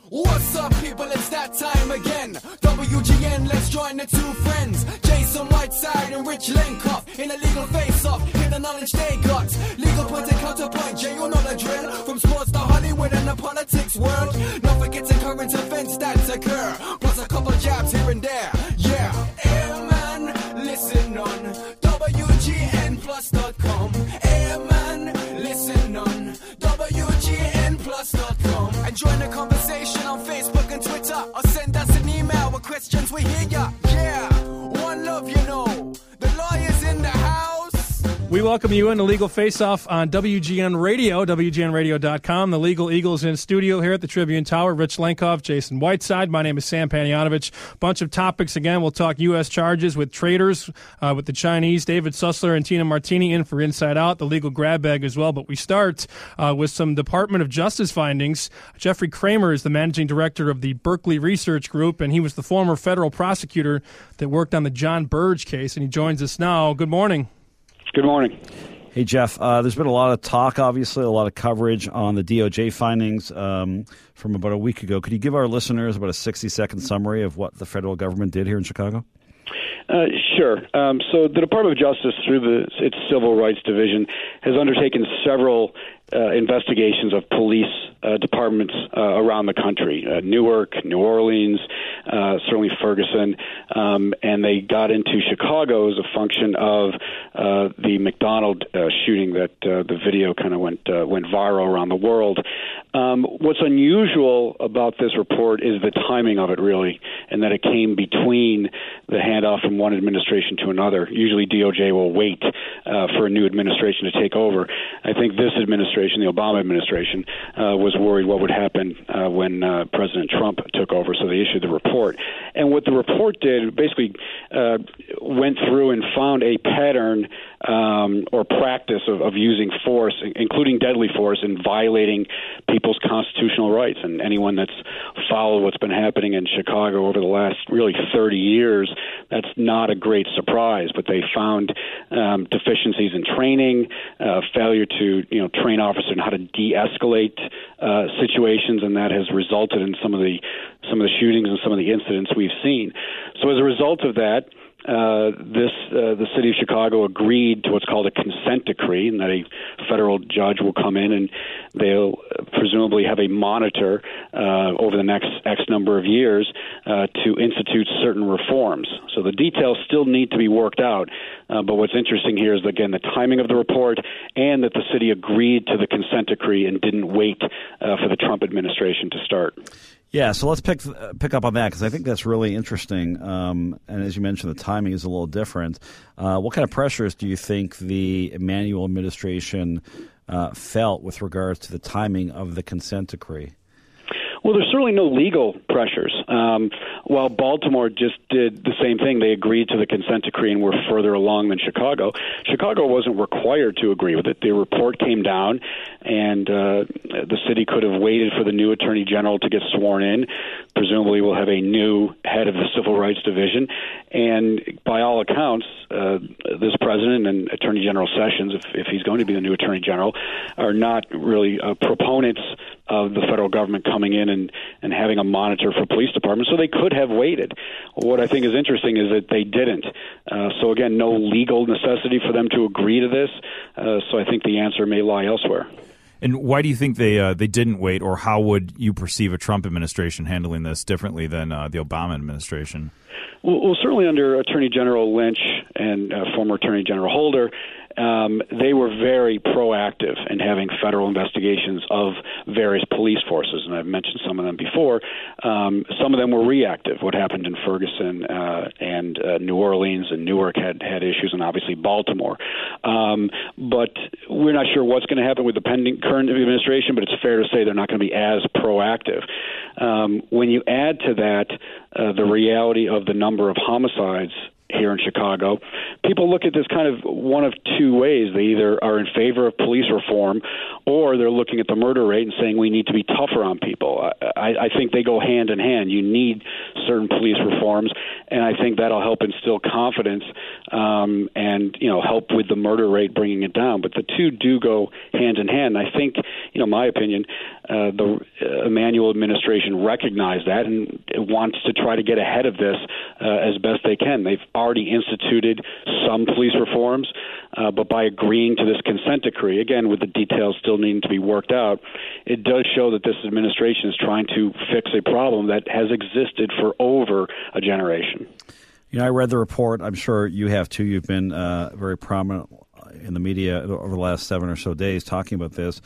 What's up, people? It's that time again. WGN, let's join the two friends. Jason Whiteside and Rich Lenkoff in a legal face-off. Hear the knowledge they got. Legal point and counterpoint, Jay, you know the drill. From sports to Hollywood and the politics world. Don't forget the current events that occur. Plus a couple jabs here and there. Yeah. Hey, man, listen on WGNplus.com. Hey, man, listen on WGNplus.com. And join the conversation on Facebook and Twitter, or send us an email with questions. We hear ya. Yeah, one love, you know. The lawyer's in the house. We welcome you into Legal Face-Off on WGN Radio, WGNradio.com. The Legal Eagles in studio here at the Tribune Tower. Rich Lenkoff, Jason Whiteside. My name is Sam Panayotovich. Bunch of topics again. We'll talk U.S. charges with traders, with the Chinese. David Sussler and Tina Martini in for Inside Out, the legal grab bag as well. But we start with some Department of Justice findings. Jeffrey Kramer is the managing director of the Berkeley Research Group, and he was the former federal prosecutor that worked on the John Burge case, and he joins us now. Good morning. Good morning. Hey, Jeff. There's been a lot of talk, obviously, a lot of coverage on the DOJ findings from about a week ago. Could you give our listeners about a 60-second summary of what the federal government did here in Chicago? Sure. So the Department of Justice, through its Civil Rights Division, has undertaken several investigations of police departments around the country, Newark, New Orleans, certainly Ferguson, and they got into Chicago as a function of the McDonald shooting that the video kind of went viral around the world. What's unusual about this report is the timing of it, really, and that it came between the handoff from one administration to another. Usually DOJ will wait for a new administration to take over. I think this administration, the Obama administration, was worried what would happen when President Trump took over, so they issued the report. And what the report did, basically went through and found a pattern or practice of using force, including deadly force, in violating people's constitutional rights. And anyone that's followed what's been happening in Chicago over the last really 30 years, that's not a great surprise. But they found deficiencies in training, failure to train officers on how to de-escalate situations, and that has resulted in some of the shootings and some of the incidents we've seen. So as a result of that, the city of Chicago agreed to what's called a consent decree, and that a federal judge will come in and they'll presumably have a monitor over the next X number of years to institute certain reforms. So the details still need to be worked out. But what's interesting here is, again, the timing of the report and that the city agreed to the consent decree and didn't wait for the Trump administration to start. Yeah, so let's pick up on that because I think that's really interesting. And as you mentioned, the timing is a little different. What kind of pressures do you think the Emanuel administration felt with regards to the timing of the consent decree? Well, there's certainly no legal pressures. While Baltimore just did the same thing, they agreed to the consent decree and were further along than Chicago. Chicago wasn't required to agree with it. The report came down, and the city could have waited for the new attorney general to get sworn in. Presumably we'll have a new head of the Civil Rights Division. And by all accounts, this president and Attorney General Sessions, if he's going to be the new attorney general, are not really proponents of the federal government coming in and having a monitor for police departments, so they could have waited. What I think is interesting is that they didn't. So again, no legal necessity for them to agree to this, so I think the answer may lie elsewhere. And why do you think they didn't wait, or how would you perceive a Trump administration handling this differently than the Obama administration? Well, certainly under Attorney General Lynch and former Attorney General Holder, they were very proactive in having federal investigations of various police forces, and I've mentioned some of them before. Some of them were reactive. What happened in Ferguson and New Orleans and Newark had issues, and obviously Baltimore. But we're not sure what's going to happen with the current administration, but it's fair to say they're not going to be as proactive. When you add to that the reality of the number of homicides here in Chicago, people look at this kind of one of two ways. They either are in favor of police reform, or they're looking at the murder rate and saying we need to be tougher on people. I think they go hand in hand. You need certain police reforms, and I think that'll help instill confidence and help with the murder rate, bringing it down. But the two do go hand in hand. I think, my opinion, the Emanuel administration recognized that and wants to try to get ahead of this as best they can. They've already instituted some police reforms, but by agreeing to this consent decree, again, with the details still needing to be worked out, it does show that this administration is trying to fix a problem that has existed for over a generation. You know, I read the report. I'm sure you have too. You've been very prominent in the media over the last 7 or so days talking about this.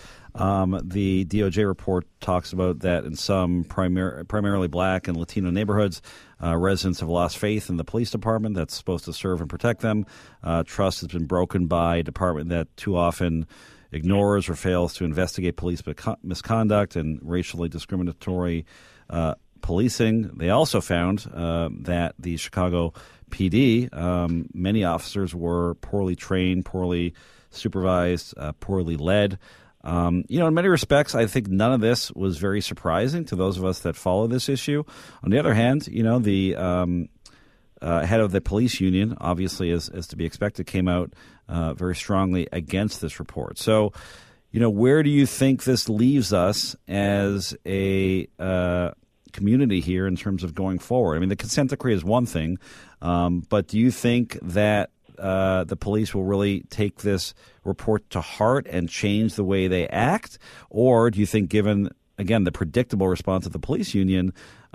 The DOJ report talks about that in some primarily black and Latino neighborhoods, residents have lost faith in the police department that's supposed to serve and protect them. Trust has been broken by a department that too often ignores or fails to investigate police misconduct and racially discriminatory policing. They also found that the Chicago PD, many officers were poorly trained, poorly supervised, poorly led. In many respects, I think none of this was very surprising to those of us that follow this issue. On the other hand, the head of the police union, obviously, as to be expected, came out very strongly against this report. So, where do you think this leaves us as a community here in terms of going forward? I mean, the consent decree is one thing, but do you think that the police will really take this report to heart and change the way they act? Or do you think, given, again, the predictable response of the police union,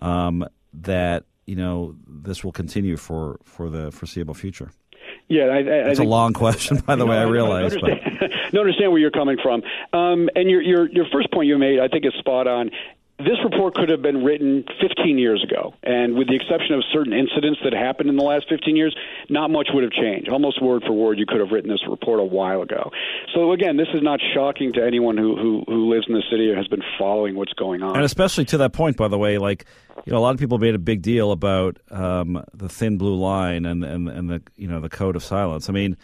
that, this will continue for the foreseeable future? Yeah, it's a long question, by the way. I realize, I understand where you're coming from, and your first point you made, I think, is spot on. This report could have been written 15 years ago, and with the exception of certain incidents that happened in the last 15 years, not much would have changed. Almost word for word, you could have written this report a while ago. So, again, this is not shocking to anyone who lives in the city or has been following what's going on. And especially to that point, by the way, a lot of people made a big deal about the thin blue line and the code of silence. I mean,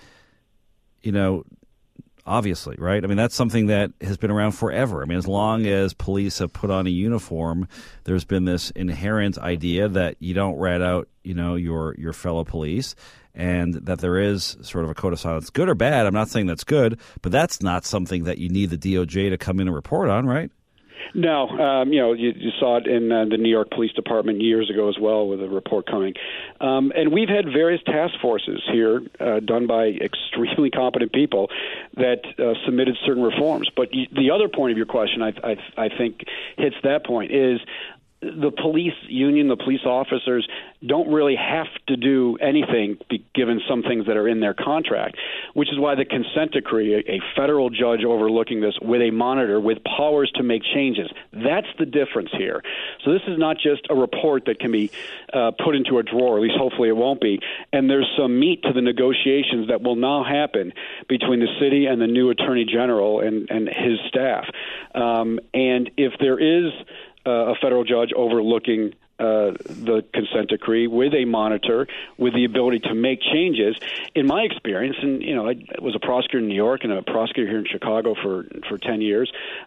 obviously, right? I mean, that's something that has been around forever. I mean, as long as police have put on a uniform, there's been this inherent idea that you don't rat out, your fellow police, and that there is sort of a code of silence. Good or bad, I'm not saying that's good, but that's not something that you need the DOJ to come in and report on, right? No, you saw it in the New York Police Department years ago as well with a report coming. And we've had various task forces here done by extremely competent people that submitted certain reforms. But the other point of your question, I think, hits that point, is the police union, the police officers, don't really have to do anything given some things that are in their contract, which is why the consent decree, a federal judge overlooking this with a monitor with powers to make changes. That's the difference here. So this is not just a report that can be put into a drawer, at least hopefully it won't be, and there's some meat to the negotiations that will now happen between the city and the new attorney general and his staff. And if there is a federal judge overlooking the consent decree with a monitor, with the ability to make changes. In my experience, and I was a prosecutor in New York and a prosecutor here in Chicago for 10 years.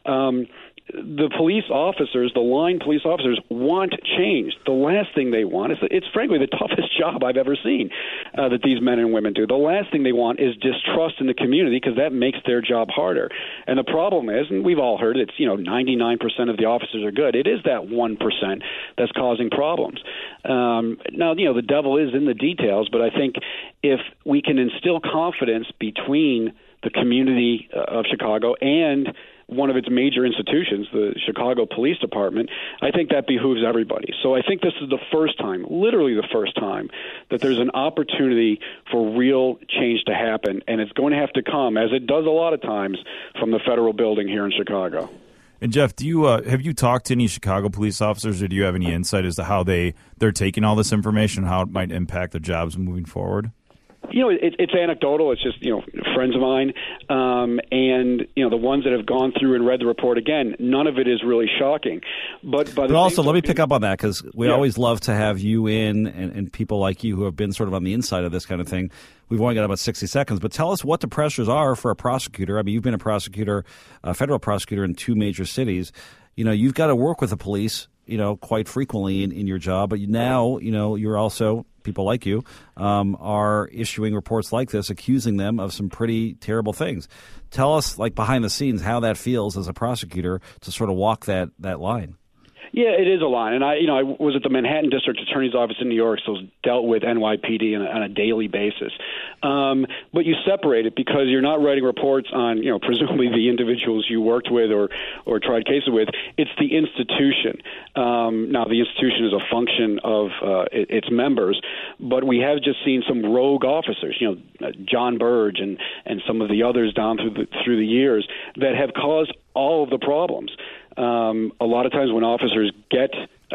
The police officers, the line police officers, want change. The last thing they want is, it's frankly the toughest job I've ever seen that these men and women do. The last thing they want is distrust in the community, because that makes their job harder. And the problem is, and we've all heard it, it's 99% of the officers are good. It is that 1% that's causing problems. Now, the devil is in the details, but I think if we can instill confidence between the community of Chicago and one of its major institutions, the Chicago Police Department, I think that behooves everybody. So I think this is the first time, literally the first time, that there's an opportunity for real change to happen, and it's going to have to come, as it does a lot of times, from the federal building here in Chicago. And Jeff, do you have you talked to any Chicago police officers, or do you have any insight as to how they're taking all this information, how it might impact their jobs moving forward? It's anecdotal. It's just, friends of mine. And, the ones that have gone through and read the report, again, none of it is really shocking. But also, let me pick up on that, because we always love to have you in and people like you who have been sort of on the inside of this kind of thing. We've only got about 60 seconds, but tell us what the pressures are for a prosecutor. I mean, you've been a prosecutor, a federal prosecutor in 2 major cities. You've got to work with the police, quite frequently in your job, but now, you're also people like you, are issuing reports like this, accusing them of some pretty terrible things. Tell us, like behind the scenes, how that feels as a prosecutor to sort of walk that line. Yeah, it is a line. And I was at the Manhattan District Attorney's Office in New York, so dealt with NYPD on a daily basis. But you separate it because you're not writing reports on, presumably the individuals you worked with or tried cases with. It's the institution. Now, the institution is a function of its members, but we have just seen some rogue officers, John Burge and some of the others down through the years that have caused all of the problems. A lot of times when officers get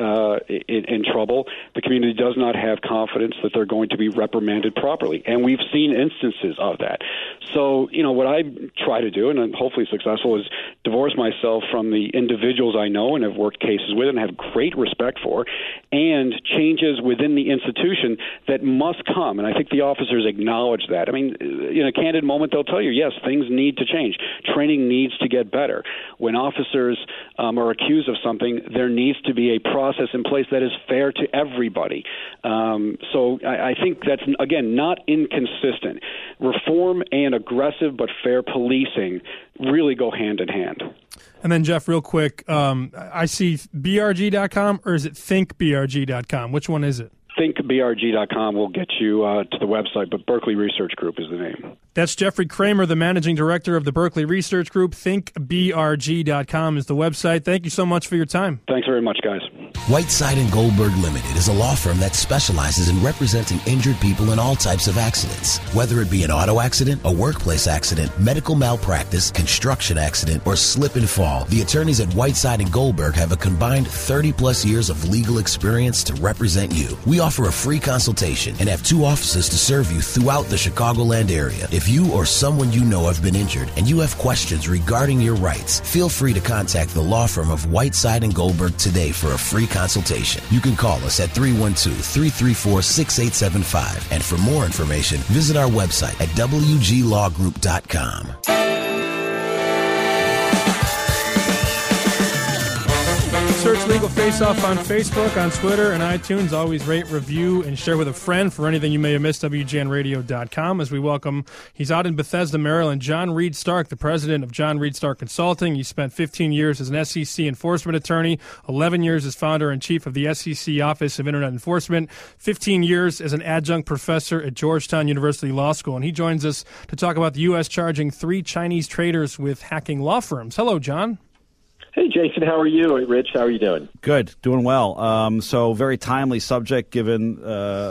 in trouble, the community does not have confidence that they're going to be reprimanded properly. And we've seen instances of that. So, what I try to do, and I'm hopefully successful, is divorce myself from the individuals I know and have worked cases with and have great respect for, and changes within the institution that must come. And I think the officers acknowledge that. I mean, in a candid moment, they'll tell you, yes, things need to change. Training needs to get better. When officers are accused of something, there needs to be a process in place that is fair to everybody. So I think that's, again, not inconsistent. Reform and aggressive but fair policing really go hand in hand. And then, Jeff, real quick, I see BRG.com, or is it thinkbrg.com? Which one is it? ThinkBRG.com will get you to the website, but Berkeley Research Group is the name. That's Jeffrey Kramer, the managing director of the Berkeley Research Group. ThinkBRG.com is the website. Thank you so much for your time. Thanks very much, guys. Whiteside & Goldberg Limited is a law firm that specializes in representing injured people in all types of accidents. Whether it be an auto accident, a workplace accident, medical malpractice, construction accident, or slip and fall, the attorneys at Whiteside & Goldberg have a combined 30-plus years of legal experience to represent you. We offer a free consultation and have 2 offices to serve you throughout the Chicagoland area. If you or someone you know have been injured and you have questions regarding your rights, feel free to contact the law firm of Whiteside & Goldberg today for a free consultation. You can call us at 312-334-6875. And for more information, visit our website at wglawgroup.com. Search Legal Face Off on Facebook, on Twitter, and iTunes. Always rate, review, and share with a friend. For anything you may have missed, WGNradio.com. As we welcome, he's out in Bethesda, Maryland, John Reed Stark, the president of John Reed Stark Consulting. He spent 15 years as an SEC enforcement attorney, 11 years as founder and chief of the SEC Office of Internet Enforcement, 15 years as an adjunct professor at Georgetown University Law School. And he joins us to talk about the U.S. charging 3 Chinese traders with hacking law firms. Hello, John. Hey, Jason, how are you? Rich, how are you doing? Good, doing well. So very timely subject given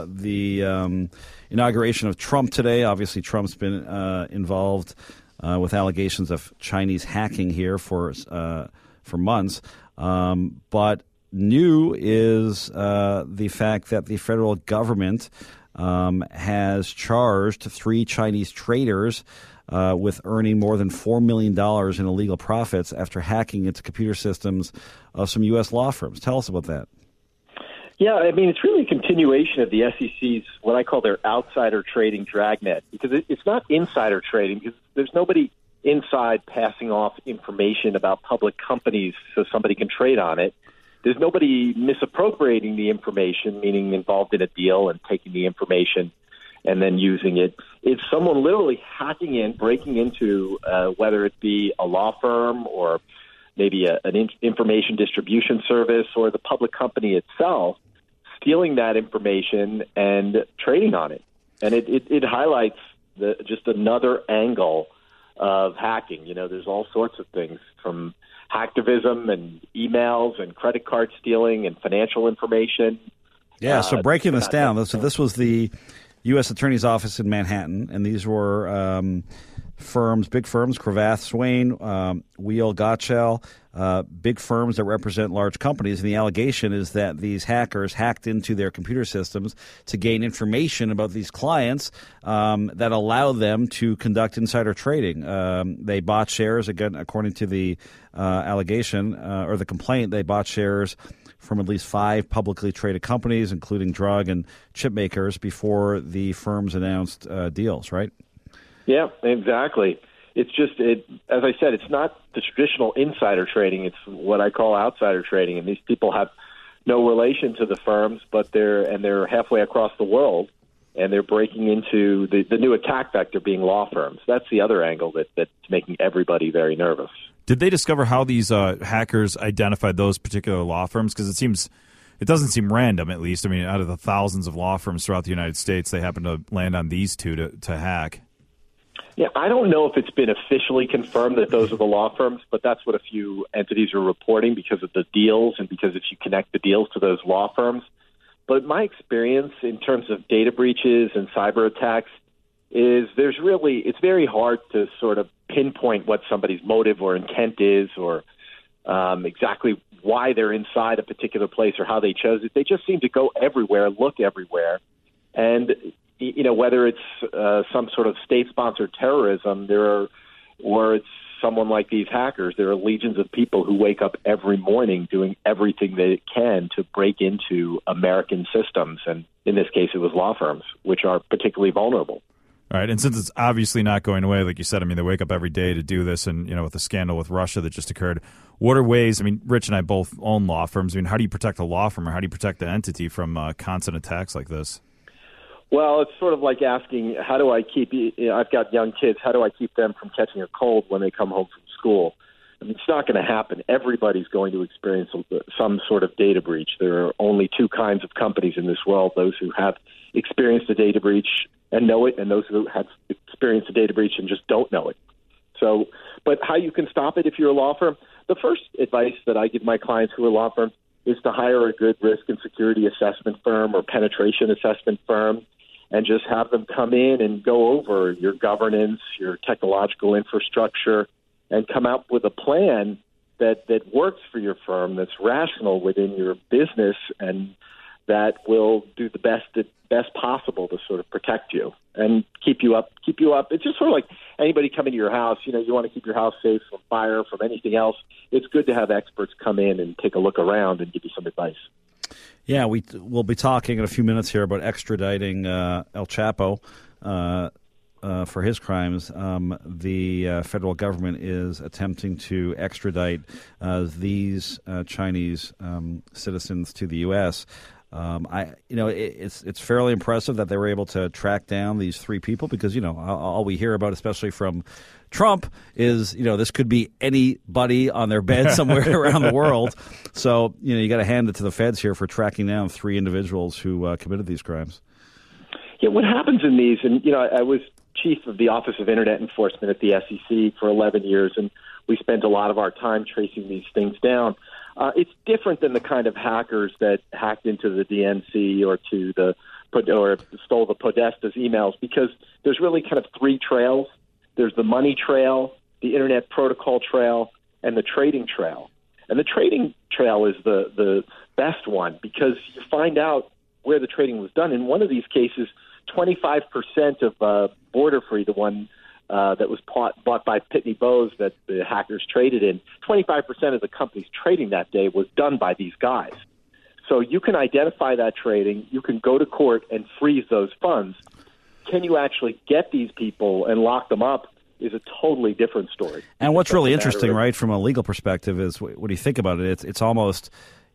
the inauguration of Trump today. Obviously, Trump's been involved with allegations of Chinese hacking here for months. But new is the fact that the federal government has charged 3 Chinese traders with earning more than $4 million in illegal profits after hacking into computer systems of some U.S. law firms. Tell us about that. Yeah, I mean, it's really a continuation of the SEC's, what I call their outsider trading dragnet, because it's not insider trading, because there's nobody inside passing off information about public companies so somebody can trade on it. There's nobody misappropriating the information, meaning involved in a deal and taking the information and then using it. It's someone literally hacking in, breaking into, whether it be a law firm or maybe an information distribution service or the public company itself, stealing that information and trading on it. And it highlights just another angle of hacking. You know, there's all sorts of things from hacktivism and emails and credit card stealing and financial information. Yeah, so breaking this down, so this was the U.S. Attorney's Office in Manhattan, and these were firms, big firms, Cravath, Swaine, Weil, Gotshal, big firms that represent large companies. And the allegation is that these hackers hacked into their computer systems to gain information about these clients that allow them to conduct insider trading. They bought shares, again, according to the allegation or the complaint, they bought shares from at least 5 publicly traded companies, including drug and chip makers, before the firms announced deals, right? Yeah, exactly. It's just, as I said, it's not the traditional insider trading. It's what I call outsider trading. And these people have no relation to the firms, but they're halfway across the world, and they're breaking into the new attack vector being law firms. That's the other angle that's making everybody very nervous. Did they discover how these hackers identified those particular law firms? Because it doesn't seem random, at least. I mean, out of the thousands of law firms throughout the United States, they happen to land on these two to hack. Yeah, I don't know if it's been officially confirmed that those are the law firms, but that's what a few entities are reporting because of the deals and because if you connect the deals to those law firms. But my experience in terms of data breaches and cyber attacks is it's very hard to sort of pinpoint what somebody's motive or intent is or exactly why they're inside a particular place or how they chose it. They just seem to go everywhere, look everywhere. And whether it's some sort of state-sponsored terrorism, or it's someone like these hackers, there are legions of people who wake up every morning doing everything they can to break into American systems. And in this case, it was law firms, which are particularly vulnerable. All right, and since it's obviously not going away, like you said, I mean, they wake up every day to do this, and with the scandal with Russia that just occurred, what are ways? I mean, Rich and I both own law firms. I mean, how do you protect a law firm, or how do you protect the entity from constant attacks like this? Well, it's sort of like asking, how do I keep? I've got young kids. How do I keep them from catching a cold when they come home from school? I mean, it's not going to happen. Everybody's going to experience some sort of data breach. There are only two kinds of companies in this world: those who have experienced a data breach and know it, and those who have experienced a data breach and just don't know it. So, but how you can stop it if you're a law firm? The first advice that I give my clients who are law firms is to hire a good risk and security assessment firm or penetration assessment firm and just have them come in and go over your governance, your technological infrastructure, and come out with a plan that works for your firm, that's rational within your business, and that will do the best possible to sort of protect you and keep you up. It's just sort of like anybody coming to your house. You want to keep your house safe from fire, from anything else. It's good to have experts come in and take a look around and give you some advice. Yeah, we'll be talking in a few minutes here about extraditing El Chapo for his crimes. The federal government is attempting to extradite these Chinese citizens to the U.S. It's fairly impressive that they were able to track down these three people because all we hear about, especially from Trump, is this could be anybody on their bed somewhere around the world. So you got to hand it to the feds here for tracking down three individuals who committed these crimes. Yeah, what happens in these, and I was chief of the Office of Internet Enforcement at the SEC for 11 years, and we spent a lot of our time tracing these things down. It's different than the kind of hackers that hacked into the DNC or stole the Podesta's emails, because there's really kind of three trails. There's the money trail, the Internet Protocol trail, and the trading trail. And the trading trail is the best one because you find out where the trading was done. In one of these cases, 25% of Border Free, the one that was bought by Pitney Bowes that the hackers traded in, 25% of the company's trading that day was done by these guys. So you can identify that trading. You can go to court and freeze those funds. Can you actually get these people and lock them up is a totally different story. And what's really interesting, right, from a legal perspective is when you think about it, it's almost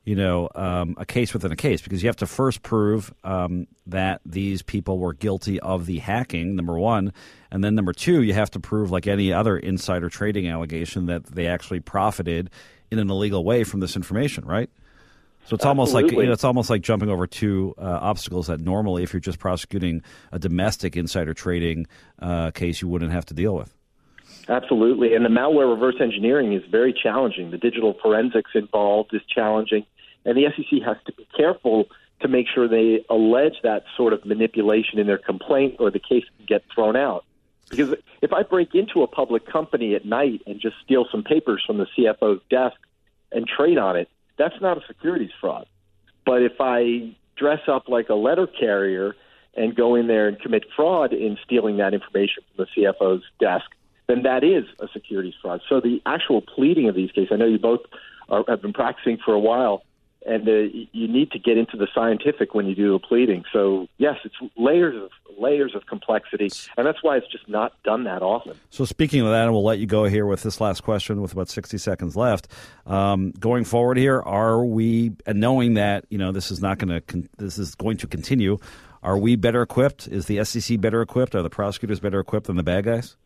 a case within a case, because you have to first prove that these people were guilty of the hacking, number one, and then number two, you have to prove, like any other insider trading allegation, that they actually profited in an illegal way from this information, right? So it's almost like jumping over two obstacles that normally, if you're just prosecuting a domestic insider trading case, you wouldn't have to deal with. Absolutely, and the malware reverse engineering is very challenging. The digital forensics involved is challenging, and the SEC has to be careful to make sure they allege that sort of manipulation in their complaint, or the case can get thrown out. Because if I break into a public company at night and just steal some papers from the CFO's desk and trade on it, that's not a securities fraud. But if I dress up like a letter carrier and go in there and commit fraud in stealing that information from the CFO's desk, then that is a securities fraud. So the actual pleading of these cases, I know you both have been practicing for a while, And you need to get into the scientific when you do a pleading. So, yes, it's layers of complexity, and that's why it's just not done that often. So speaking of that, and we'll let you go here with this last question with about 60 seconds left. Going forward here, are we, and knowing that this is going to continue, are we better equipped? Is the SEC better equipped? Are the prosecutors better equipped than the bad guys?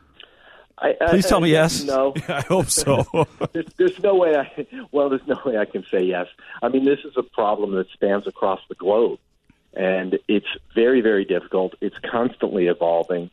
Please tell me yes. No, I hope so. there's no way. There's no way I can say yes. I mean, this is a problem that spans across the globe, and it's very, very difficult. It's constantly evolving.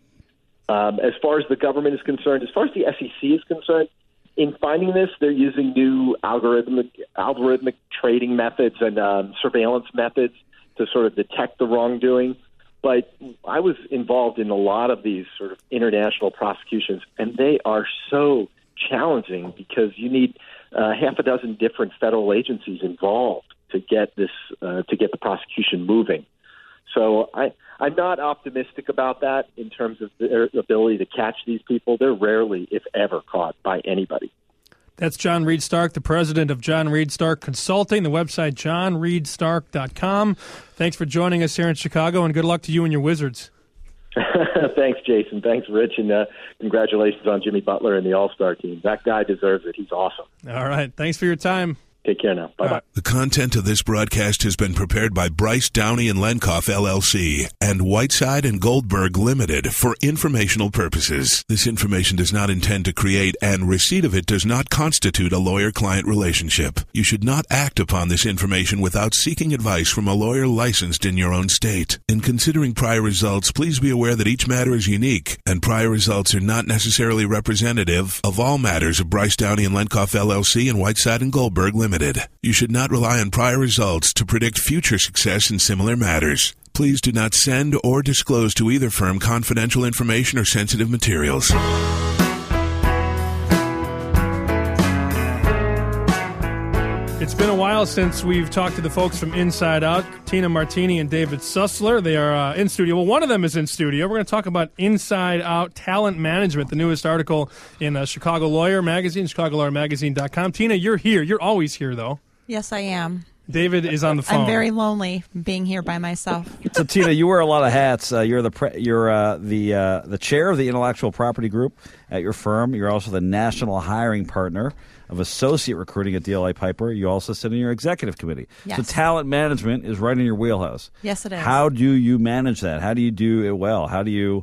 As far as the government is concerned, as far as the SEC is concerned, in finding this, they're using new algorithmic trading methods and surveillance methods to sort of detect the wrongdoing. But I was involved in a lot of these sort of international prosecutions, and they are so challenging because you need half a dozen different federal agencies involved to get this to get the prosecution moving. So I'm not optimistic about that in terms of their ability to catch these people. They're rarely, if ever, caught by anybody. That's John Reed Stark, the president of John Reed Stark Consulting, the website johnreedstark.com. Thanks for joining us here in Chicago, and good luck to you and your Wizards. Thanks, Jason. Thanks, Rich, and congratulations on Jimmy Butler and the All-Star team. That guy deserves it. He's awesome. All right. Thanks for your time. Take care now. Bye-bye. The content of this broadcast has been prepared by Bryce Downey and Lenkoff, LLC, and Whiteside and Goldberg Limited for informational purposes. This information does not intend to create, and receipt of it does not constitute, a lawyer-client relationship. You should not act upon this information without seeking advice from a lawyer licensed in your own state. In considering prior results, please be aware that each matter is unique, and prior results are not necessarily representative of all matters of Bryce Downey and Lenkoff, LLC, and Whiteside and Goldberg Limited. You should not rely on prior results to predict future success in similar matters. Please do not send or disclose to either firm confidential information or sensitive materials. It's been a while since we've talked to the folks from Inside Out, Tina Martini and David Sussler. They are in studio. Well, one of them is in studio. We're going to talk about Inside Out Talent Management, the newest article in Chicago Lawyer Magazine, ChicagoLawyerMagazine.com. Tina, you're here. You're always here, though. Yes, I am. David is on the phone. I'm very lonely being here by myself. So, Tina, you wear a lot of hats. You're the chair of the Intellectual Property Group at your firm. You're also the national hiring partner of associate recruiting at DLA Piper. You also sit in your executive committee. Yes. So talent management is right in your wheelhouse. Yes, it is. How do you manage that? How do you do it well? How do you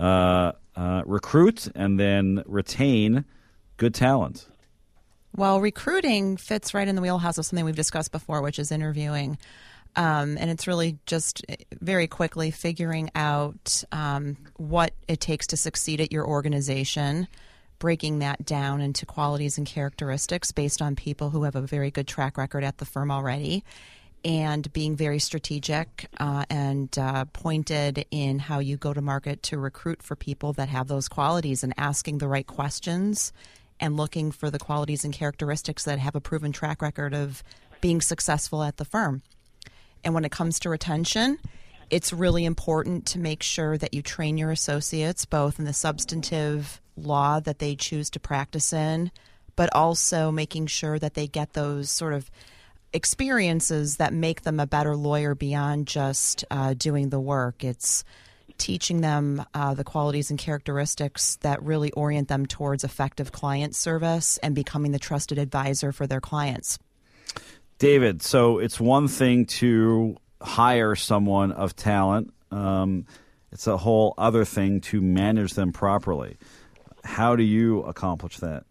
recruit and then retain good talent? Well, recruiting fits right in the wheelhouse of something we've discussed before, which is interviewing. And it's really just very quickly figuring out what it takes to succeed at your organization, breaking that down into qualities and characteristics based on people who have a very good track record at the firm already, and being very strategic and pointed in how you go to market to recruit for people that have those qualities, and asking the right questions and looking for the qualities and characteristics that have a proven track record of being successful at the firm. And when it comes to retention, it's really important to make sure that you train your associates both in the substantive law that they choose to practice in, but also making sure that they get those sort of experiences that make them a better lawyer beyond just doing the work. It's teaching them the qualities and characteristics that really orient them towards effective client service and becoming the trusted advisor for their clients. David, so it's one thing to hire someone of talent. It's a whole other thing to manage them properly. How do you accomplish that?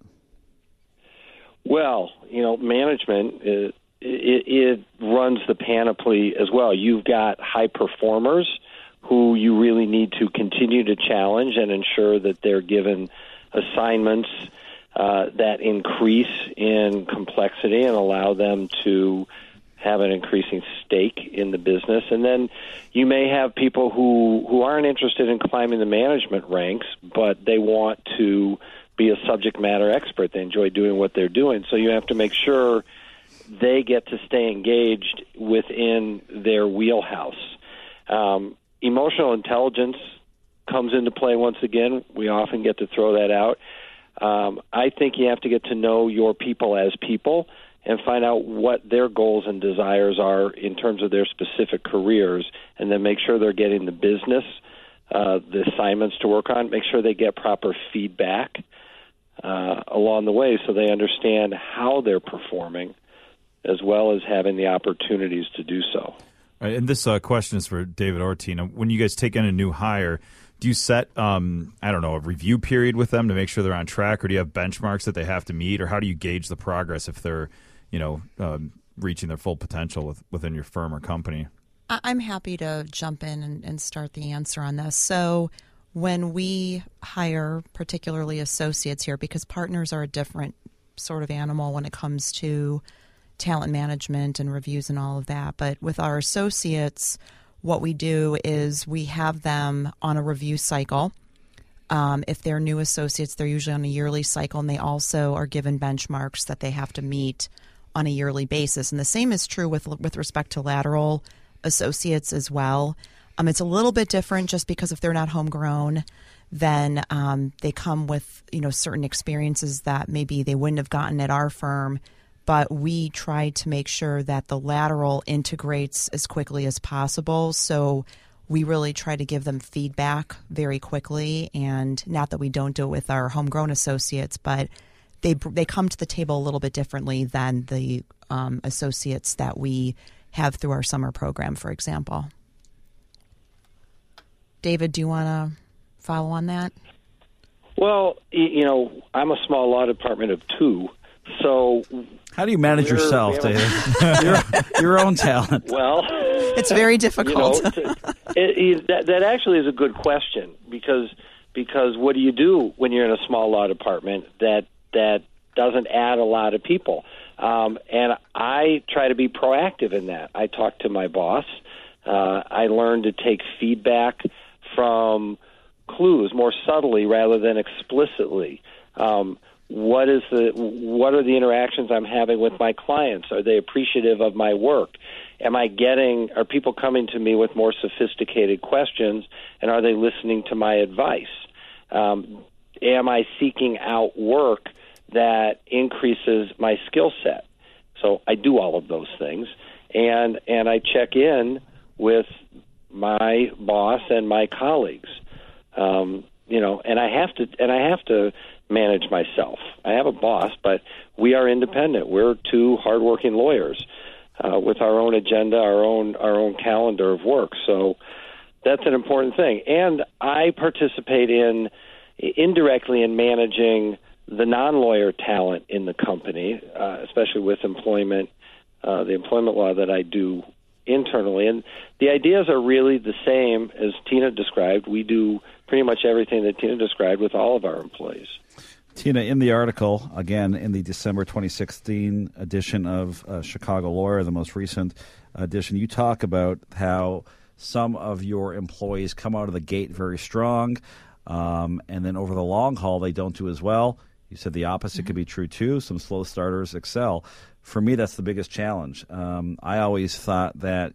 Well, management, it runs the panoply as well. You've got high performers who you really need to continue to challenge and ensure that they're given assignments that increase in complexity and allow them to have an increasing stake in the business. And then you may have people who aren't interested in climbing the management ranks, but they want to be a subject matter expert. They enjoy doing what they're doing. So you have to make sure they get to stay engaged within their wheelhouse. Emotional intelligence comes into play once again. We often get to throw that out. I think you have to get to know your people as people and find out what their goals and desires are in terms of their specific careers, and then make sure they're getting the business, the assignments to work on, make sure they get proper feedback along the way so they understand how they're performing, as well as having the opportunities to do so. All right, and this question is for David or Tina. When you guys take in a new hire, do you set, a review period with them to make sure they're on track, or do you have benchmarks that they have to meet, or how do you gauge the progress if they're, reaching their full potential within your firm or company? I'm happy to jump in and start the answer on this. So when we hire particularly associates here, because partners are a different sort of animal when it comes to talent management and reviews and all of that. But with our associates, what we do is we have them on a review cycle. If they're new associates, they're usually on a yearly cycle, and they also are given benchmarks that they have to meet on a yearly basis. And the same is true with respect to lateral associates as well. It's a little bit different just because if they're not homegrown, then they come with certain experiences that maybe they wouldn't have gotten at our firm. But we try to make sure that the lateral integrates as quickly as possible. So we really try to give them feedback very quickly. And not that we don't do it with our homegrown associates, but they come to the table a little bit differently than the associates that we have through our summer program, for example. David, do you want to follow on that? Well, I'm a small law department of 2, so how do you manage yourself, David? your own talent. Well, it's very difficult. That actually is a good question because what do you do when you're in a small law department that doesn't add a lot of people? And I try to be proactive in that. I talk to my boss. I learn to take feedback from clues more subtly rather than explicitly. What are the interactions I'm having with my clients? Are they appreciative of my work? Are people coming to me with more sophisticated questions, and are they listening to my advice? Am I seeking out work that increases my skill set? So I do all of those things, and I check in with my boss and my colleagues. And I have to manage myself. I have a boss, but we are independent. We're 2 hardworking lawyers with our own agenda, our own calendar of work. So that's an important thing. And I participate indirectly in managing the non-lawyer talent in the company, especially with the employment law that I do internally. And the ideas are really the same as Tina described. We do pretty much everything that Tina described with all of our employees. Tina, in the article, again, in the December 2016 edition of Chicago Lawyer, the most recent edition, you talk about how some of your employees come out of the gate very strong, and then over the long haul, they don't do as well. You said the opposite could be true, too. Some slow starters excel. For me, that's the biggest challenge. I always thought that,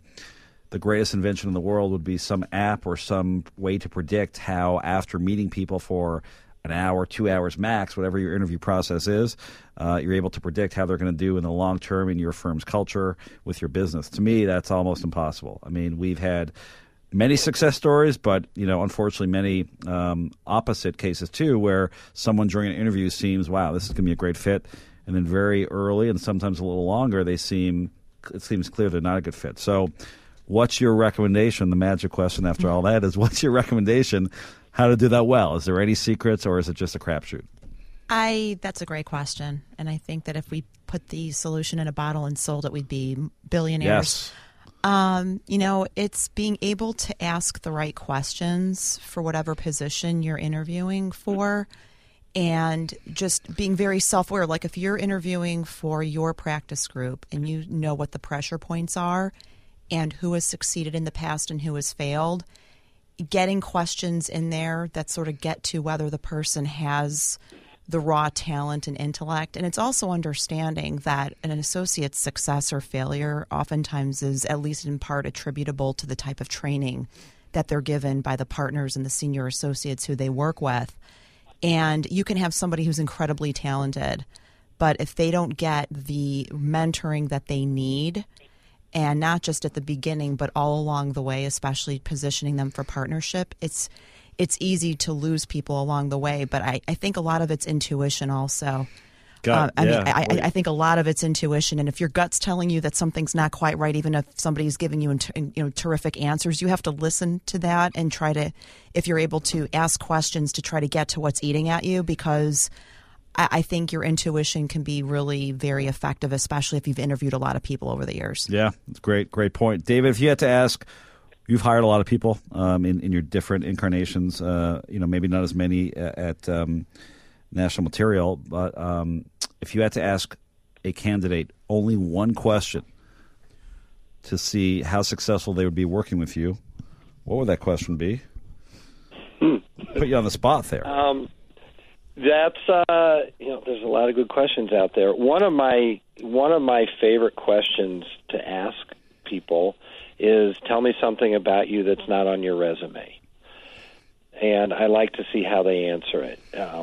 the greatest invention in the world would be some app or some way to predict how, after meeting people for an hour, 2 hours max, whatever your interview process is, you're able to predict how they're going to do in the long term in your firm's culture with your business. To me, that's almost impossible. I mean, we've had many success stories, but unfortunately, many opposite cases too, where someone during an interview seems, wow, this is going to be a great fit, and then very early and sometimes a little longer, it seems clear they're not a good fit. So, what's your recommendation? The magic question after all that is, what's your recommendation? How to do that well? Is there any secrets, or is it just a crapshoot? That's a great question, and I think that if we put the solution in a bottle and sold it, we'd be billionaires. Yes. It's being able to ask the right questions for whatever position you're interviewing for, and just being very self-aware. Like if you're interviewing for your practice group and you know what the pressure points are and who has succeeded in the past and who has failed, getting questions in there that sort of get to whether the person has the raw talent and intellect. And it's also understanding that an associate's success or failure oftentimes is at least in part attributable to the type of training that they're given by the partners and the senior associates who they work with. And you can have somebody who's incredibly talented, But if they don't get the mentoring that they need, and not just at the beginning, but all along the way, especially positioning them for partnership, it's easy to lose people along the way. But I think a lot of it's intuition also. I think a lot of it's intuition, and if your gut's telling you that something's not quite right, even if somebody's giving you terrific answers, you have to listen to that and try to, if you're able to, ask questions to try to get to what's eating at you, because I think your intuition can be really very effective, especially if you've interviewed a lot of people over the years. Yeah, that's great point. David, if you had to ask, you've hired a lot of people in your different incarnations, maybe not as many at National Material, but if you had to ask a candidate only one question to see how successful they would be working with you, what would that question be? Put you on the spot there. That's there's a lot of good questions out there. One of my favorite questions to ask people is, tell me something about you that's not on your resume. And I like to see how they answer it.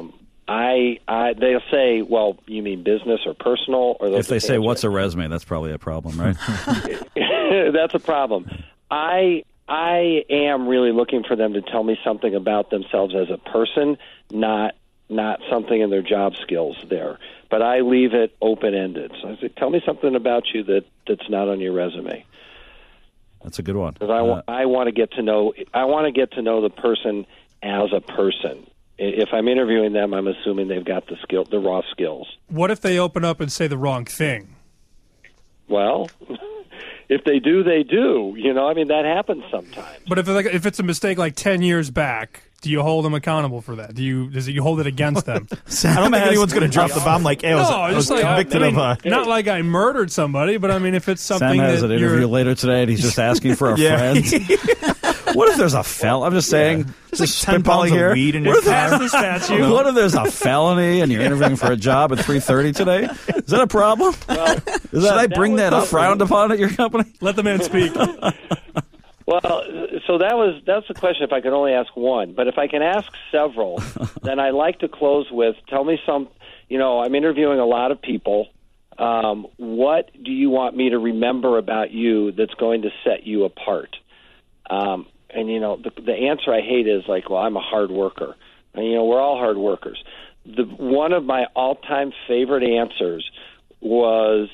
They'll say, well, you mean business or personal? Or if they say, what's a resume, that's probably a problem, right? That's a problem. I am really looking for them to tell me something about themselves as a person, not something in their job skills there. But I leave it open-ended. So I say, tell me something about you that's not on your resume. That's a good one. Because I want to get to know the person as a person. If I'm interviewing them, I'm assuming they've got the raw skills. What if they open up and say the wrong thing? Well, if they do, they do. That happens sometimes. But if it's a mistake like 10 years back, do you hold them accountable for that? Does you hold it against them? I don't think anyone's going to drop the bomb like, hey, I was convicted of... Not like I murdered somebody, but if it's something Sam has an interview later today and he's just asking for a friend. What if there's a felony? I'm just saying, just 10 pounds of weed in your car. What if there's a felony and you're interviewing for a job at 3:30 today? Is that a problem? Well, should I bring that up frowned upon at your company? Let the man speak. Well, so that's the question if I can only ask one. But if I can ask several, then I like to close with, tell me some, I'm interviewing a lot of people. What do you want me to remember about you that's going to set you apart? And the answer I hate is like, well, I'm a hard worker. And, we're all hard workers. One of my all-time favorite answers was,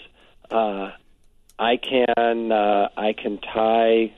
I can tie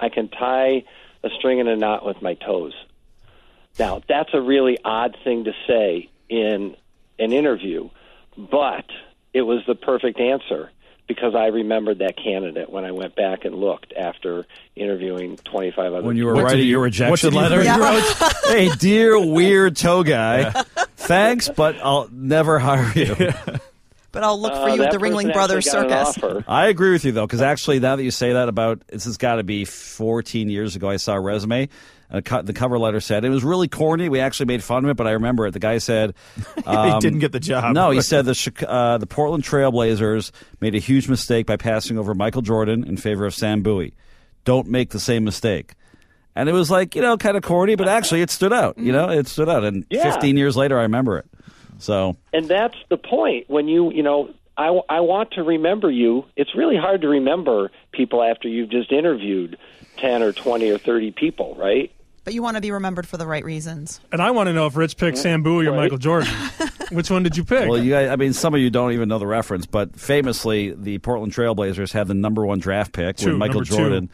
a string in a knot with my toes. Now, that's a really odd thing to say in an interview, but it was the perfect answer because I remembered that candidate when I went back and looked after interviewing 25 other When you were people. writing your rejection letter, you wrote, hey, dear weird toe guy, thanks, but I'll never hire you. But I'll look for you at the Ringling Brothers Circus. I agree with you, though, because actually, now that you say that this has got to be 14 years ago, I saw a resume. The cover letter said, it was really corny. We actually made fun of it, but I remember it. The guy said... he didn't get the job. No, he said the Portland Trailblazers made a huge mistake by passing over Michael Jordan in favor of Sam Bowie. Don't make the same mistake. And it was like, kind of corny, but actually it stood out. It stood out. And 15 years later, I remember it. So, and that's the point. When I want to remember you. It's really hard to remember people after you've just interviewed 10 or 20 or 30 people, right? But you want to be remembered for the right reasons. And I want to know if Rich picked Sam Bowie or Michael Jordan. Which one did you pick? Well, you guys, some of you don't even know the reference, but famously, the Portland Trailblazers had the number 1 draft pick when Michael Jordan.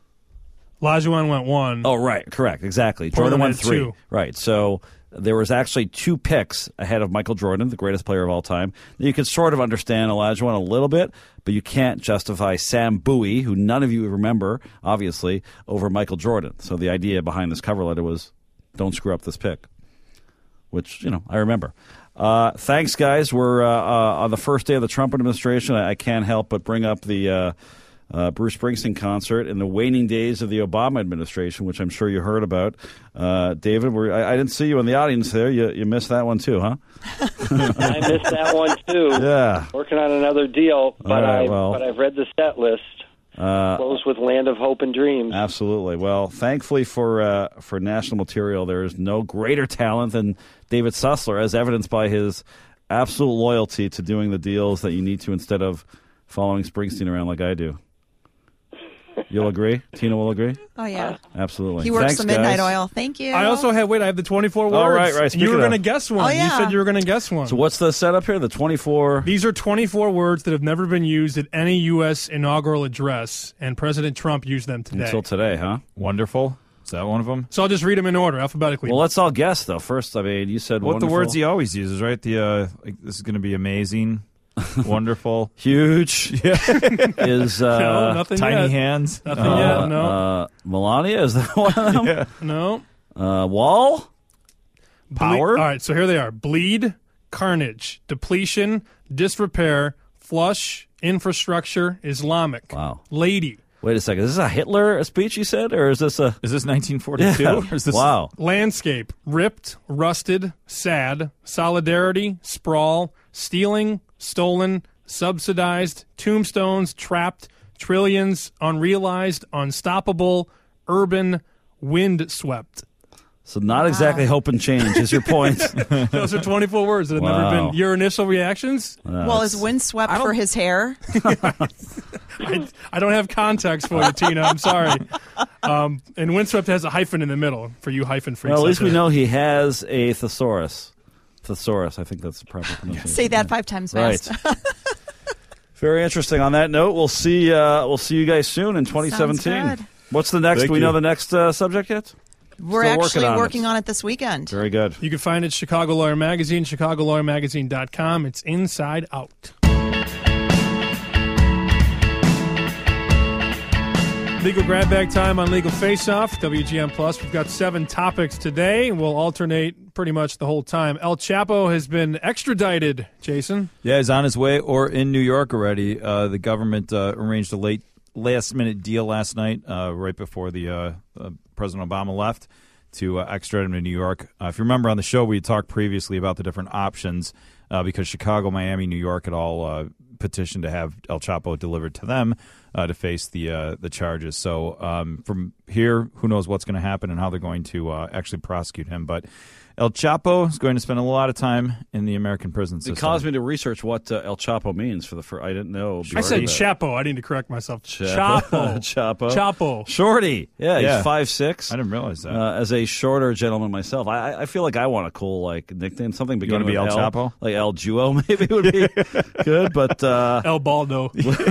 Olajuwon went 1. Oh, right, correct, exactly. Portland Jordan went 3. 2. Right, so there was actually 2 picks ahead of Michael Jordan, the greatest player of all time. You can sort of understand Olajuwon a little bit, but you can't justify Sam Bowie, who none of you remember, obviously, over Michael Jordan. So the idea behind this cover letter was, don't screw up this pick, which, I remember. Thanks, guys. We're on the first day of the Trump administration. I can't help but bring up the Bruce Springsteen concert in the waning days of the Obama administration, which I'm sure you heard about. David, I didn't see you in the audience there. You missed that one too, huh? I missed that one too. Yeah. Working on another deal, but right, I've read the set list. Close with Land of Hope and Dreams. Absolutely. Well, thankfully for National Material, there is no greater talent than David Sussler, as evidenced by his absolute loyalty to doing the deals that you need to instead of following Springsteen around like I do. You'll agree? Tina will agree? Oh, yeah. Absolutely. He works Thanks, the midnight guys. oil. Thank you. I also have I have the 24 words. Oh, right. And you were going to guess one. Oh, yeah. You said you were going to guess one. So what's the setup here? The 24... These are 24 words that have never been used at any U.S. inaugural address, and President Trump used them today. Until today, huh? Wonderful. Is that one of them? So I'll just read them in order, alphabetically. Well, let's all guess, though. First, I mean, you said What wonderful. the words he always uses, right? The this is going to be amazing, wonderful, huge. Is no, nothing tiny yet. hands. Nothing yet, no. Melania, is that one of them? Yeah. No. Wall? Power? All right, so here they are. Bleed, carnage, depletion, disrepair, flush, infrastructure, Islamic. Wow. Lady. Wait a second. Is this a Hitler speech you said, or is this a... Is this 1942? Yeah. Or is this Wow. Landscape, ripped, rusted, sad, solidarity, sprawl, stealing, stolen, subsidized, tombstones, trapped, trillions, unrealized, unstoppable, urban, windswept. So not exactly hope and change is your point. Those are 24 words that have never Wow. been. Your initial reactions? Well, is windswept for his hair? I don't have context for you, Tina. I'm sorry. And windswept has a hyphen in the middle for you hyphen freaks. Well, at least out we there. know he has a thesaurus. Thesaurus, I think that's the proper pronunciation. Say that 5 times fast. Right. Very interesting. On that note, we'll see you guys soon in 2017. Sounds good. What's the next? Thank Do we you. know the next subject yet? We're Still actually working it. on it this weekend. Very good. You can find it at Chicago Lawyer Magazine, ChicagoLawyerMagazine.com. It's Inside Out. Legal grab bag time on Legal Face Off, WGN Plus. We've got 7 topics today. We'll alternate pretty much the whole time. El Chapo has been extradited, Jason. Yeah, he's on his way or in New York already. The government arranged a last-minute deal last night, right before the President Obama left, to extradite him to New York. If you remember on the show, we talked previously about the different options because Chicago, Miami, New York had all petitioned to have El Chapo delivered to them to face the charges. So from here, who knows what's going to happen and how they're going to actually prosecute him. But El Chapo is going to spend a lot of time in the American prison system. It caused me to research what El Chapo means for the first. I didn't know. I said that. Chapo. I need to correct myself. Chapo. Chapo. Shorty. Yeah, Yeah. he's 5'6". I didn't realize that. As a shorter gentleman myself, I feel like I want a cool nickname, something beginning be with El Chapo? like El Juo maybe would be good. But El Baldo.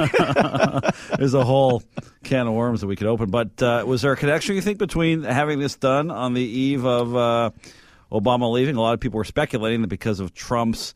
there's a whole can of worms that we could open. But was there a connection, you think, between having this done on the eve of Obama leaving? A lot of people were speculating that because of Trump's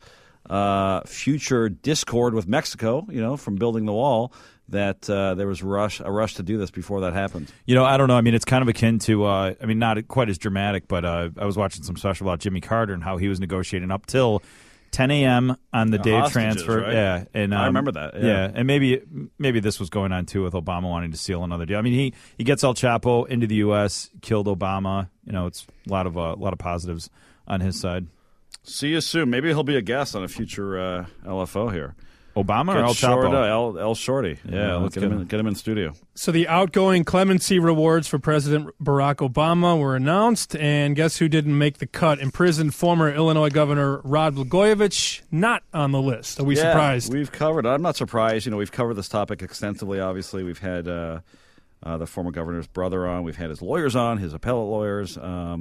future discord with Mexico, from building the wall, that there was a rush to do this before that happened. I don't know. I mean, it's kind of akin to, not quite as dramatic, but I was watching some special about Jimmy Carter and how he was negotiating up till 10 a.m. on the day of hostages, transfer. right? Yeah, and I remember that. Yeah, and maybe this was going on too with Obama wanting to seal another deal. I mean, he gets El Chapo into the U.S., killed Obama. It's a lot of positives on his side. See you soon. Maybe he'll be a guest on a future LFO here. Obama or El Chapo? El Shorty. Yeah, let's get him in studio. So the outgoing clemency rewards for President Barack Obama were announced, and guess who didn't make the cut? Imprisoned former Illinois Governor Rod Blagojevich, not on the list. Are we surprised? We've covered it. I'm not surprised. We've covered this topic extensively, obviously. We've had the former governor's brother on. We've had his lawyers on, his appellate lawyers.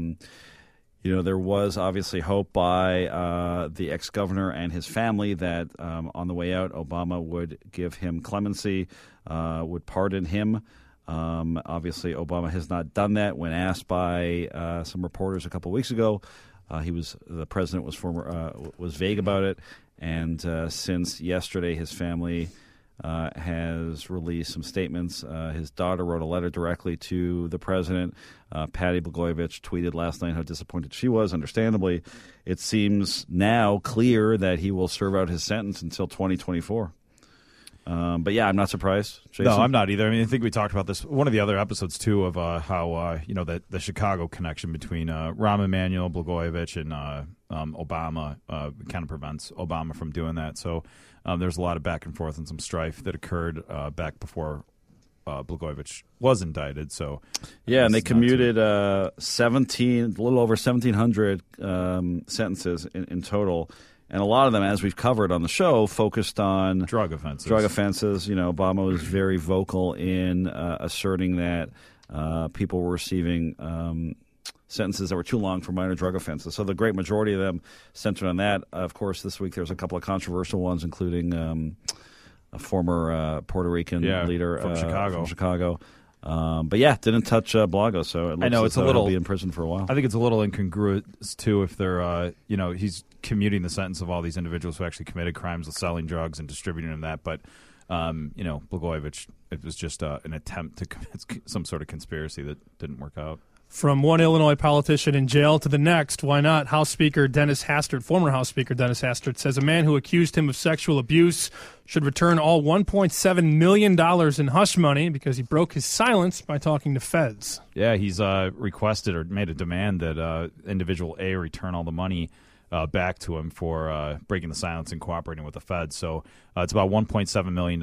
There was obviously hope by the ex-governor and his family that on the way out, Obama would give him clemency, would pardon him. Obviously, Obama has not done that. When asked by some reporters a couple of weeks ago, the president was vague about it. And since yesterday, his family has released some statements. His daughter wrote a letter directly to the president. Patty Blagojevich tweeted last night how disappointed she was, understandably. It seems now clear that he will serve out his sentence until 2024. But yeah, I'm not surprised. Jason? No, I'm not either. I mean, I think we talked about this one of the other episodes too of how the Chicago connection between Rahm Emanuel, Blagojevich, and Obama kind of prevents Obama from doing that. So there's a lot of back and forth and some strife that occurred back before Blagojevich was indicted. So yeah, and they commuted a little over 1,700 sentences in total. And a lot of them, as we've covered on the show, focused on drug offenses. Obama was very vocal in asserting that people were receiving sentences that were too long for minor drug offenses. So the great majority of them centered on that. Of course, this week there's a couple of controversial ones, including a former Puerto Rican leader from Chicago. But yeah, didn't touch Blago, so it looks as though he'll be in prison for a while. I think it's a little incongruous too if they're, he's commuting the sentence of all these individuals who actually committed crimes with selling drugs and distributing them that. But Blagojevich, it was just an attempt to commit some sort of conspiracy that didn't work out. From one Illinois politician in jail to the next, why not? House Speaker Dennis Hastert, former House Speaker Dennis Hastert, says a man who accused him of sexual abuse should return all $1.7 million in hush money because he broke his silence by talking to feds. Yeah, he's requested or made a demand that individual A return all the money back to him for breaking the silence and cooperating with the feds. So it's about $1.7 million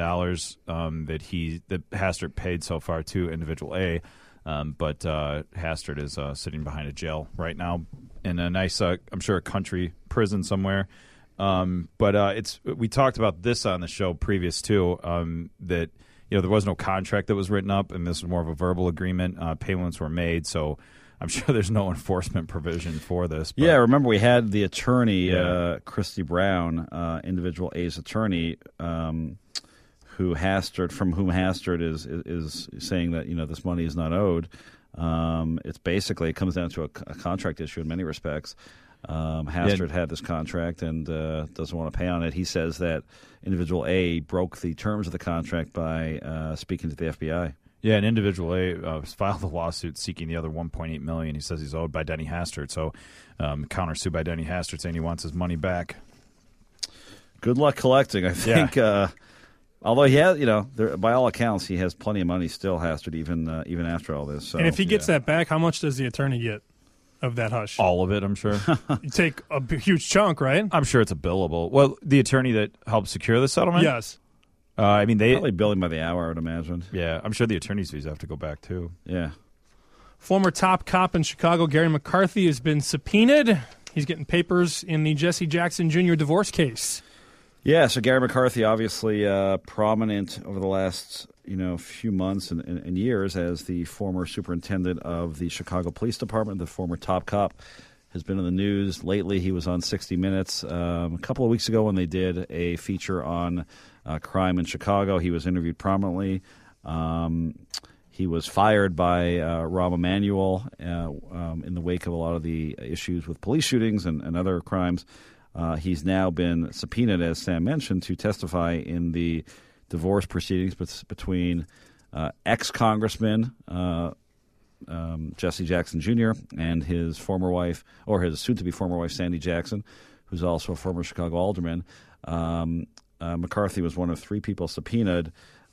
that Hastert paid so far to individual A. But Hastert is sitting behind a jail right now in a nice, I'm sure, a country prison somewhere. But we talked about this on the show previous too, that there was no contract that was written up, and this was more of a verbal agreement. Payments were made, so I'm sure there's no enforcement provision for this. But, yeah, remember we had the attorney, Christy Brown, individual A's attorney, from whom Hastert is saying that this money is not owed. It comes down to a contract issue in many respects. Hastert had this contract and doesn't want to pay on it. He says that individual A broke the terms of the contract by speaking to the FBI. Yeah, and individual A filed a lawsuit seeking the other $1.8 million. He says he's owed by Denny Hastert. So countersued by Denny Hastert saying he wants his money back. Good luck collecting, I think. Yeah. Although he has, by all accounts, he has plenty of money still, Hastert, even after all this. So, and if he gets that back, how much does the attorney get of that hush? All of it, I'm sure. You take a huge chunk, right? I'm sure it's a billable. Well, the attorney that helped secure the settlement? Yes. They probably billing by the hour, I would imagine. Yeah, I'm sure the attorney's fees have to go back, too. Yeah. Former top cop in Chicago, Gary McCarthy, has been subpoenaed. He's getting papers in the Jesse Jackson Jr. divorce case. Yeah, so Gary McCarthy, obviously prominent over the last few months and years as the former superintendent of the Chicago Police Department, the former top cop, has been in the news. Lately, he was on 60 Minutes. A couple of weeks ago when they did a feature on crime in Chicago, he was interviewed prominently. He was fired by Rahm Emanuel in the wake of a lot of the issues with police shootings and other crimes. He's now been subpoenaed, as Sam mentioned, to testify in the divorce proceedings between ex-congressman Jesse Jackson Jr. and his former wife, or his soon-to-be former wife, Sandy Jackson, who's also a former Chicago alderman. McCarthy was one of three people subpoenaed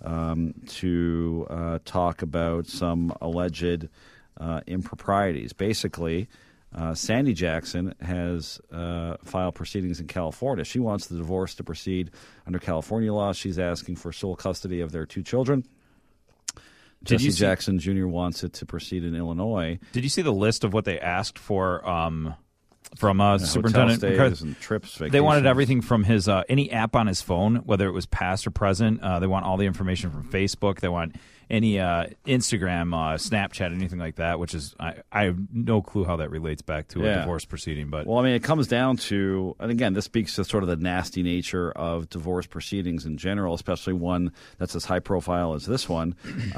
to talk about some alleged improprieties. Basically, Sandy Jackson has filed proceedings in California. She wants the divorce to proceed under California law. She's asking for sole custody of their two children. Jesse Jackson Jr. wants it to proceed in Illinois. Did you see the list of what they asked for from Superintendent McCarthy? And trips, vacations. They wanted everything from his any app on his phone, whether it was past or present. They want all the information from Facebook. They want any Instagram, Snapchat, anything like that, which is I have no clue how that relates back to a divorce proceeding. But well, it comes down to, and again, this speaks to sort of the nasty nature of divorce proceedings in general, especially one that's as high profile as this one.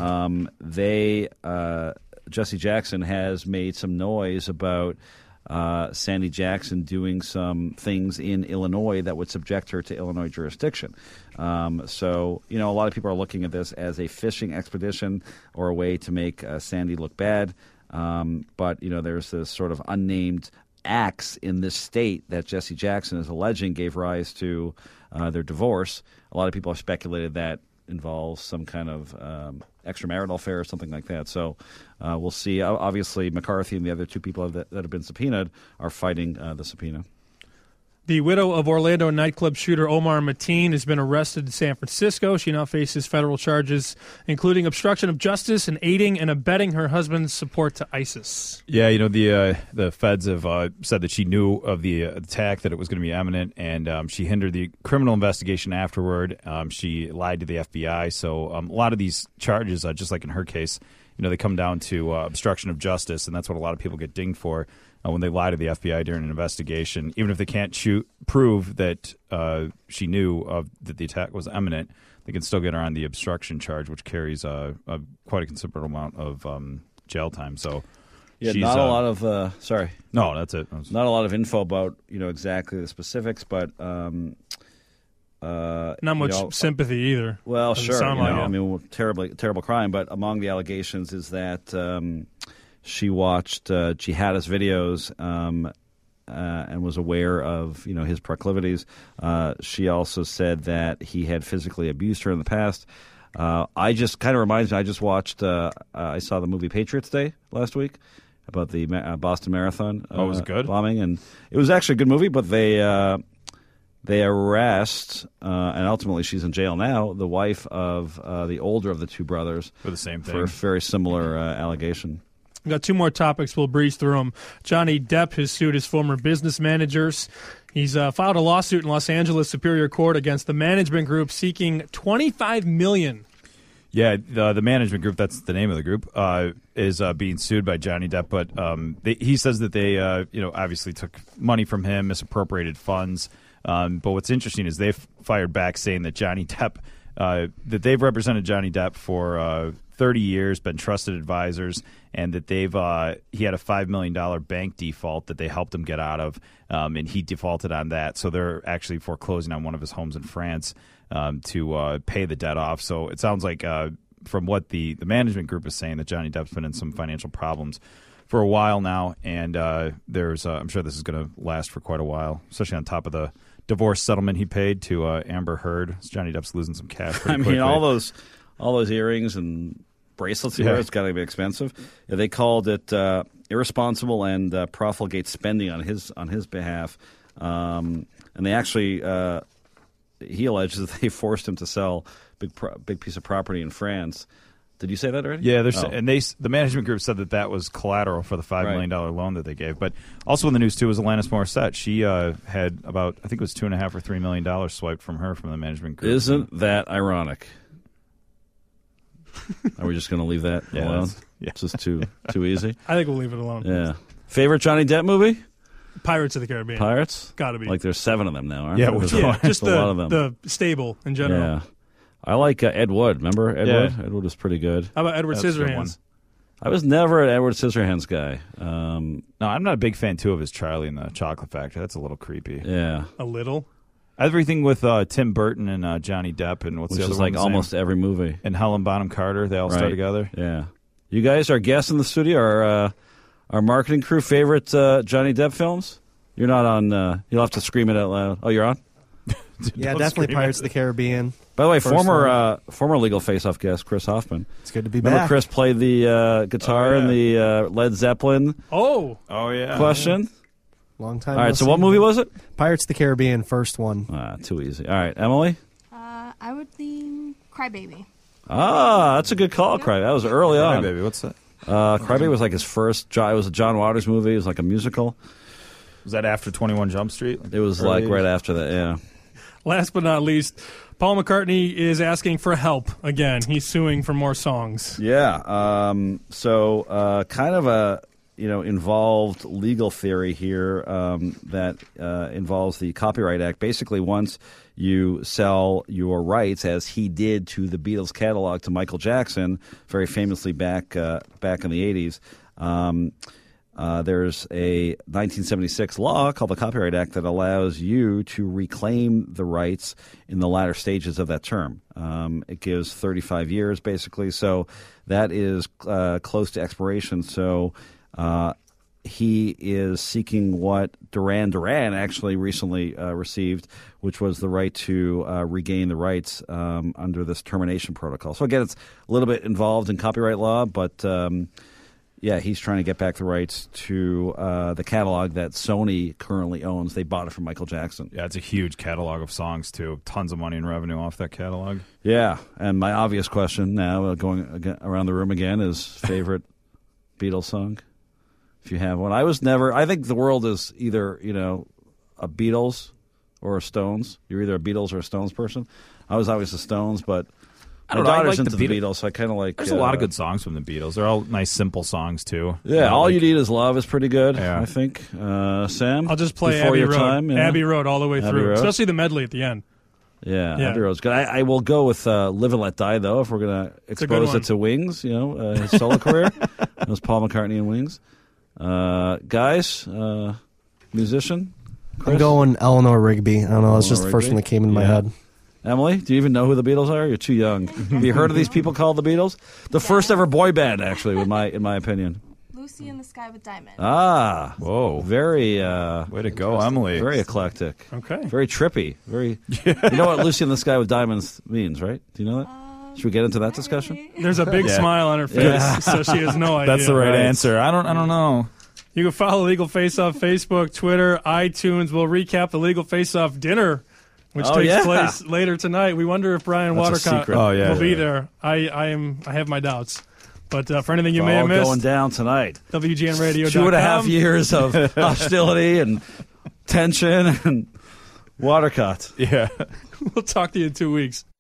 Jesse Jackson has made some noise about Sandy Jackson doing some things in Illinois that would subject her to Illinois jurisdiction. So, a lot of people are looking at this as a fishing expedition or a way to make Sandy look bad. But, there's this sort of unnamed acts in this state that Jesse Jackson is alleging gave rise to their divorce. A lot of people have speculated that involves some kind of extramarital affair or something like that. So we'll see. Obviously, McCarthy and the other two people that have been subpoenaed are fighting the subpoena. The widow of Orlando nightclub shooter Omar Mateen has been arrested in San Francisco. She now faces federal charges, including obstruction of justice and aiding and abetting her husband's support to ISIS. Yeah, the feds have said that she knew of the attack, that it was going to be imminent, and she hindered the criminal investigation afterward. She lied to the FBI. So a lot of these charges, just like in her case, they come down to obstruction of justice, and that's what a lot of people get dinged for. When they lie to the FBI during an investigation, even if they can't prove that she knew that the attack was imminent, they can still get her on the obstruction charge, which carries quite a considerable amount of jail time. So, yeah, not a lot of. No, that's it. Not a lot of info about exactly the specifics, but not much sympathy either. Well, sure. Like terrible crime. But among the allegations is that. She watched jihadist videos and was aware of his proclivities. She also said that he had physically abused her in the past. I just kind of reminds me. I just watched. I saw the movie Patriots Day last week about the Boston Marathon. Was it good? Bombing, and it was actually a good movie. But they arrest and ultimately she's in jail now. The wife of the older of the two brothers for the same thing, for a very similar allegation. We've got two more topics. We'll breeze through them. Johnny Depp has sued his former business managers. He's filed a lawsuit in Los Angeles Superior Court against the management group seeking $25 million. Yeah, the management group, that's the name of the group, is being sued by Johnny Depp. But he says that they obviously took money from him, misappropriated funds. But what's interesting is they've fired back saying that Johnny Depp, that they've represented Johnny Depp for 30 years, been trusted advisors, and that he had a $5 million bank default that they helped him get out of, and he defaulted on that. So they're actually foreclosing on one of his homes in France to pay the debt off. So it sounds like from what the management group is saying, that Johnny Depp's been in some financial problems for a while now, and there's I'm sure this is going to last for quite a while, especially on top of the divorce settlement he paid to Amber Heard. Johnny Depp's losing some cash pretty quickly. All those earrings and bracelets he wears, it's got to be expensive. Yeah, they called it irresponsible and profligate spending on his behalf, and they actually he alleges that they forced him to sell big piece of property in France. Did you say that already? Yeah, and the management group said that was collateral for the $5 million loan that they gave. But also in the news too was Alanis Morissette. She had about, I think it was $2.5 or $3 million swiped from her from the management group. Isn't that ironic? Are we just going to leave that alone? It's just too easy. I think we'll leave it alone. Yeah. Favorite Johnny Depp movie? Pirates of the Caribbean. Pirates? Got to be. Like there's 7 of them now, aren't there? Just a lot of them. The stable in general. Yeah. I like Ed Wood. Remember Ed Wood? Ed Wood was pretty good. How about Edward Scissorhands? I was never an Edward Scissorhands guy. No, I'm not a big fan, too, of his Charlie and the Chocolate Factory. That's a little creepy. Yeah. A little? Everything with Tim Burton and Johnny Depp and what's Which the other is one? like almost every movie. And Helen Bonham Carter, they all star together. Yeah. You guys, our guests in the studio, our marketing crew, favorite Johnny Depp films? You're not on, you'll have to scream it out loud. Oh, you're on? Yeah, definitely Pirates of the Caribbean. By the way, former Legal Face-Off guest, Chris Hoffman. It's good to be Remember back. Chris played the guitar in the Led Zeppelin yeah. question? Long time. All right, so what movie was it? Pirates of the Caribbean, first one. Too easy. All right, Emily? I would think Crybaby. That's a good call, Crybaby. That was early on. Crybaby, what's that? Crybaby was like his first. It was a John Waters movie. It was like a musical. Was that after 21 Jump Street? It was like right after that, yeah. Last but not least, Paul McCartney is asking for help again. He's suing for more songs. Yeah. So kind of a involved legal theory here that involves the Copyright Act. Basically, once you sell your rights, as he did to the Beatles catalog to Michael Jackson, very famously back in the 80s. There's a 1976 law called the Copyright Act that allows you to reclaim the rights in the latter stages of that term. It gives 35 years, basically. So that is close to expiration. So he is seeking what Duran Duran actually recently received, which was the right to regain the rights under this termination protocol. So again, it's a little bit involved in copyright law, but yeah, he's trying to get back the rights to the catalog that Sony currently owns. They bought it from Michael Jackson. Yeah, it's a huge catalog of songs, too. Tons of money and revenue off that catalog. Yeah, and my obvious question now, going around the room again, is favorite Beatles song, if you have one. I think the world is either, a Beatles or a Stones. You're either a Beatles or a Stones person. I was always the Stones, but I don't my know. daughter's I like into the Beatles, so I kind of like... There's a lot of good songs from the Beatles. They're all nice, simple songs, too. Yeah, All You Need Is Love is pretty good, I think. Sam? I'll just play Before Abbey Your Road. Time, Abbey Road all the way Abbey through, Road. especially the medley at the end. Yeah, Abbey Road's good. I will go with Live and Let Die, though, if we're going to expose it to Wings, his solo career. That was Paul McCartney and Wings. Guys, musician? Chris? I'm going Eleanor Rigby. I don't know. It's just the first one that came into my head. Emily, do you even know who the Beatles are? You're too young. Have you heard of these people called the Beatles? The first ever boy band, actually, in my opinion. Lucy in the Sky with Diamonds. Ah, whoa, very way to go, Emily. Very eclectic. Okay, very trippy. Very. You know what Lucy in the Sky with Diamonds means, right? Do you know that? Should we get into that discussion? Really. There's a big smile on her face, so she has no idea. That's the right answer. I don't know. You can follow Legal Face Off Facebook, Twitter, iTunes. We'll recap the Legal Face Off dinner, which takes place later tonight. We wonder if Brian Watercott will be there. I have my doubts. But for anything you may have missed, going down tonight. WGNradio.com. 2.5 years of hostility and tension and Watercott. Yeah. We'll talk to you in 2 weeks.